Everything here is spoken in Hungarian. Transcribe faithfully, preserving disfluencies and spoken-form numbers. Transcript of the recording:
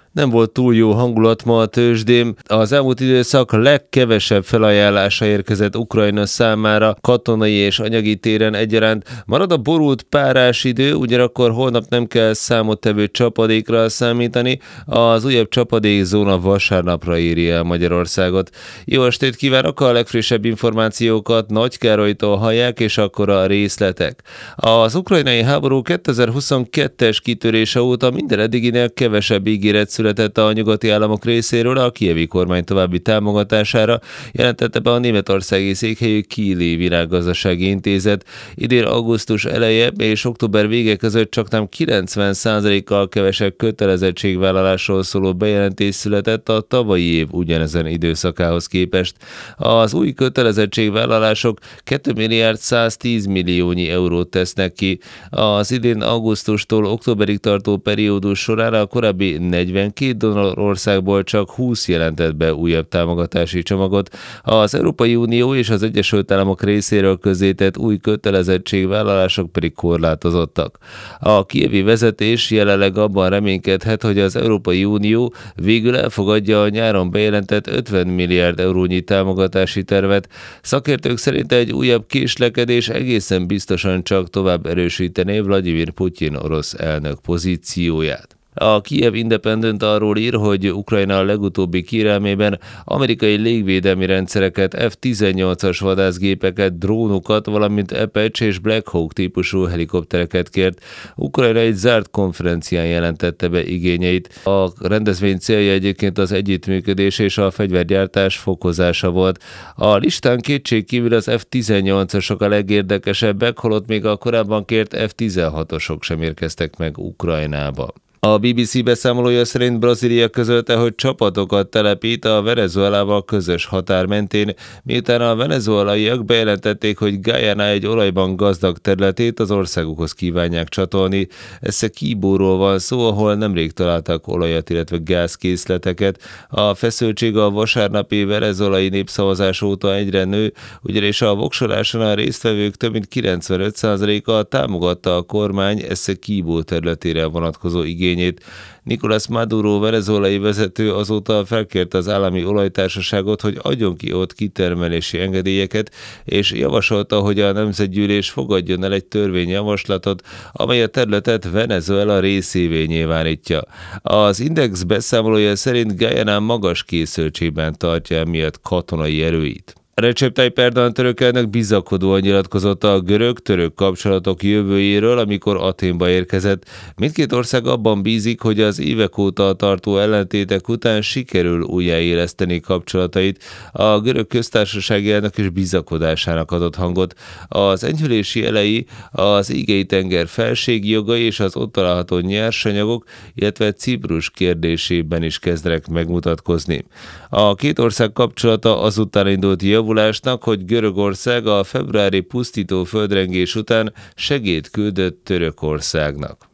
Nem volt túl jó hangulat ma a tőzsdén. Az elmúlt időszak legkevesebb felajánlása érkezett Ukrajna számára katonai és anyagi téren egyaránt. Marad a borult párás idő, ugyanakkor holnap nem kell számottevő csapadékra számítani. Az újabb csapadékzóna vasárnapra éri el Magyarországot. Jó estét kívánok, a legfrissebb információkat Nagy Károlytól hallják, és akkor a részletek. Az ukrajnai háború kétezer-huszonkettes kitörése óta minden eddiginél kevesebb ígéret született a nyugati államok részéről a kijevi kormány további támogatására, jelentette be a németországi székhelyű Kieli Világgazdasági Intézet. Idén augusztus eleje és október vége között csaknem kilencven százalékkal kevesebb kötelezettségvállalásról szóló bejelentés született a tavalyi év ugyanezen időszakához képest. Az új kötelezettségvállalások két milliárd száztíz milliónyi eurót tesznek ki. Az idén augusztustól októberig tartó periódus során a korábbi negyvenkét donorországból csak húsz jelentett be újabb támogatási csomagot. Az Európai Unió és az Egyesült Államok részéről közzétett új kötelezettségvállalások pedig korlátozottak. A kijevi vezetés jelenleg abban reménykedhet, hogy az Európai Unió végül elfogadja a nyáron bejelentett ötven milliárd eurónyi támogatási tervet. Szakértők szerint egy újabb késlekedés egészen biztosan csak tovább erősítené Vladimir Putyin orosz elnök pozícióját. A Kiev Independent arról ír, hogy Ukrajna a legutóbbi kérelmében amerikai légvédelmi rendszereket, ef tizennyolcas vadászgépeket, drónokat, valamint Apache és Black Hawk típusú helikoptereket kért. Ukrajna egy zárt konferencián jelentette be igényeit. A rendezvény célja egyébként az együttműködés és a fegyvergyártás fokozása volt. A listán kétségkívül az ef tizennyolcasok a legérdekesebbek, holott még a korábban kért ef tizenhatosok sem érkeztek meg Ukrajnába. A bé bé cé beszámolója szerint Brazília közölte, hogy csapatokat telepít a Venezuelával közös határ mentén, miután a venezuelaiak bejelentették, hogy Guyana egy olajban gazdag területét az országukhoz kívánják csatolni. Essequibo-ról van szó, ahol nemrég találtak olajat, illetve gázkészleteket. A feszültség a vasárnapi venezuelai népszavazás óta egyre nő, ugyanis a voksoláson a résztvevők több mint kilencvenöt százaléka támogatta a kormány Essequibo területére vonatkozó igényt. Nicolás Maduro venezuelai vezető azóta felkérte az állami olajtársaságot, hogy adjon ki ott kitermelési engedélyeket, és javasolta, hogy a Nemzetgyűlés fogadjon el egy törvényjavaslatot, amely a területet Venezuela részévé nyilvánítja. Az Index beszámolója szerint Guyana magas készültségben tartja emiatt katonai erőit. Recep Tayyip Erdoğan török elnök bizakodóan nyilatkozott a görög-török kapcsolatok jövőjéről, amikor Athénba érkezett. Mindkét ország abban bízik, hogy az évek óta tartó ellentétek után sikerül újjáéleszteni kapcsolatait. A görög köztársasági elnök is bizakodásának adott hangot. Az enyhülési jelei az Égei-tenger felségjogai és az ott található nyersanyagok, illetve Ciprus kérdésében is kezdenek megmutatkozni. A két ország kapcsolata azután indult javulásnak, hogy Görögország a februári pusztító földrengés után segélyt küldött Törökországnak.